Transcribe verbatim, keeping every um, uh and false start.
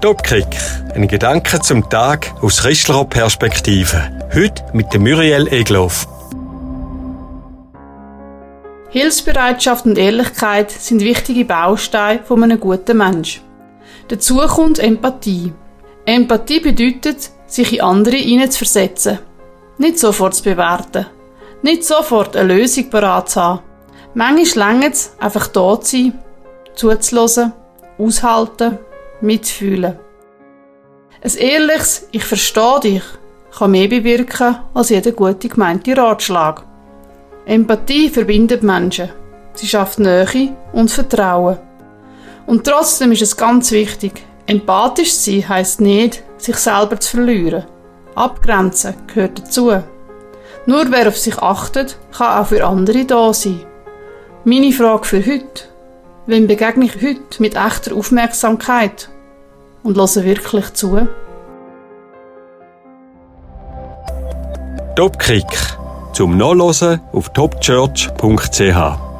Topkick. Ein Gedanke zum Tag aus christlicher Perspektive. Heute mit dem Muriel Egloff. Hilfsbereitschaft und Ehrlichkeit sind wichtige Bausteine von einem guten Menschen. Dazu kommt Empathie. Empathie bedeutet, sich in andere hineinzuversetzen. Nicht sofort zu bewerten. Nicht sofort eine Lösung parat zu haben. Manchmal reicht es, einfach da zu sein, zuzuhören, aushalten, mitfühlen. Ein ehrliches «Ich verstehe dich» kann mehr bewirken als jeder gute gemeinte Ratschlag. Empathie verbindet Menschen. Sie schafft Nähe und Vertrauen. Und trotzdem ist es ganz wichtig, empathisch zu sein heisst nicht, sich selber zu verlieren. Abgrenzen gehört dazu. Nur wer auf sich achtet, kann auch für andere da sein. Meine Frage für heute: Wem begegne ich heute mit echter Aufmerksamkeit und höre wirklich zu? Topkick. Zum Nachlesen auf topchurch punkt c h.